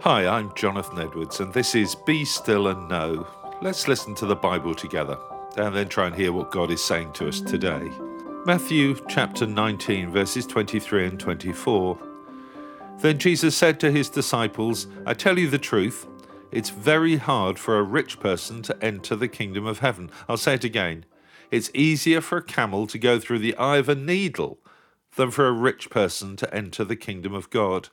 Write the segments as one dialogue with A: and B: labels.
A: Hi, I'm Jonathan Edwards, and this is Be Still and Know. Let's listen to the Bible together, and then try and hear what God is saying to us today. Matthew chapter 19, verses 23 and 24. Then Jesus said to his disciples, I tell you the truth, it's very hard for a rich person to enter the kingdom of heaven. I'll say it again. It's easier for a camel to go through the eye of a needle than for a rich person to enter the kingdom of God.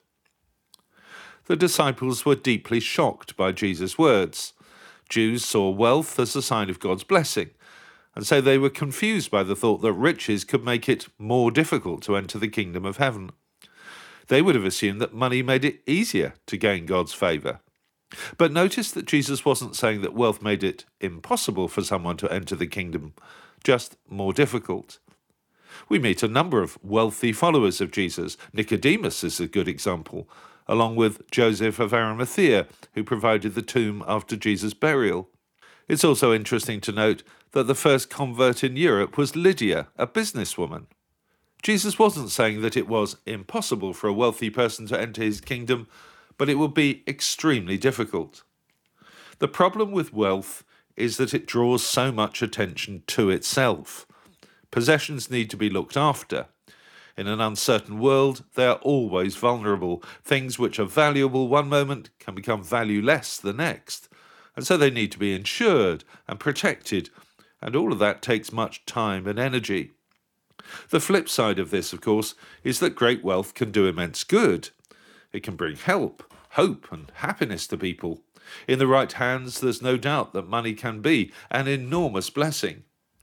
A: The disciples were deeply shocked by Jesus' words. Jews saw wealth as a sign of God's blessing, and so they were confused by the thought that riches could make it more difficult to enter the kingdom of heaven. They would have assumed that money made it easier to gain God's favour. But notice that Jesus wasn't saying that wealth made it impossible for someone to enter the kingdom, just more difficult. We meet a number of wealthy followers of Jesus. Nicodemus is a good example, along with Joseph of Arimathea, who provided the tomb after Jesus' burial. It's also interesting to note that the first convert in Europe was Lydia, a businesswoman. Jesus wasn't saying that it was impossible for a wealthy person to enter his kingdom, but it would be extremely difficult. The problem with wealth is that it draws so much attention to itself. Possessions need to be looked after. In an uncertain world, they are always vulnerable. Things which are valuable one moment can become valueless the next, and so they need to be insured and protected, and all of that takes much time and energy. The flip side of this, of course, is that great wealth can do immense good. It can bring help, hope, and happiness to people. In the right hands, there's no doubt that money can be an enormous blessing.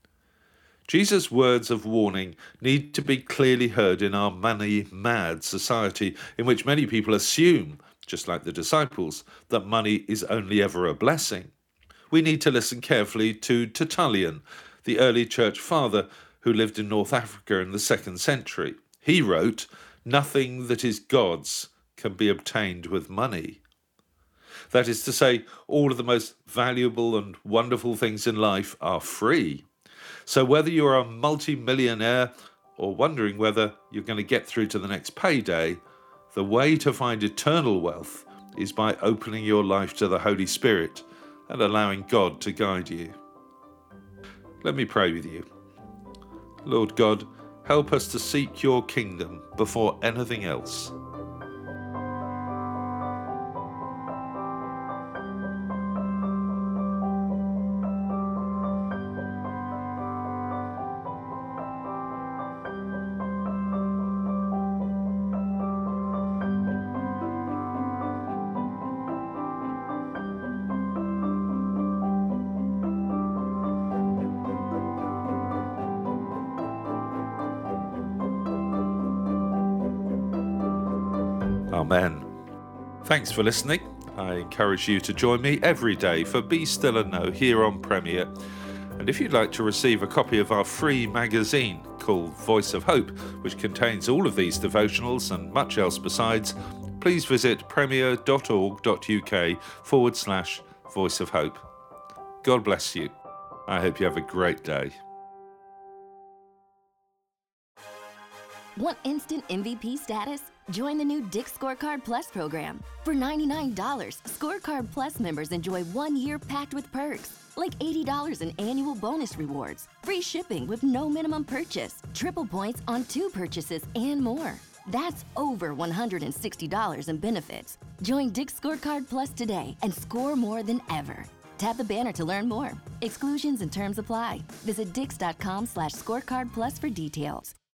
A: Jesus' words of warning need to be clearly heard in our money-mad society, in which many people assume, just like the disciples, that money is only ever a blessing. We need to listen carefully to Tertullian, the early church father who lived in North Africa in the 2nd century. He wrote, "Nothing that is God's can be obtained with money." That is to say, all of the most valuable and wonderful things in life are free. So whether you're a multi-millionaire or wondering whether you're going to get through to the next payday, the way to find eternal wealth is by opening your life to the Holy Spirit and allowing God to guide you. Let me pray with you. Lord God, help us to seek your kingdom before anything else. Amen. Thanks for listening. I encourage you to join me every day for Be Still and Know here on Premier. And if you'd like to receive a copy of our free magazine called Voice of Hope, which contains all of these devotionals and much else besides, please visit premier.org.uk/Voice of Hope. God bless you. I hope you have a great day.
B: Want instant MVP status? Join the new Dick's Scorecard Plus program. For $99, Scorecard Plus members enjoy 1 year packed with perks, like $80 in annual bonus rewards, free shipping with no minimum purchase, triple points on 2 purchases, and more. That's over $160 in benefits. Join Dick's Scorecard Plus today and score more than ever. Tap the banner to learn more. Exclusions and terms apply. Visit dix.com/scorecardplus for details.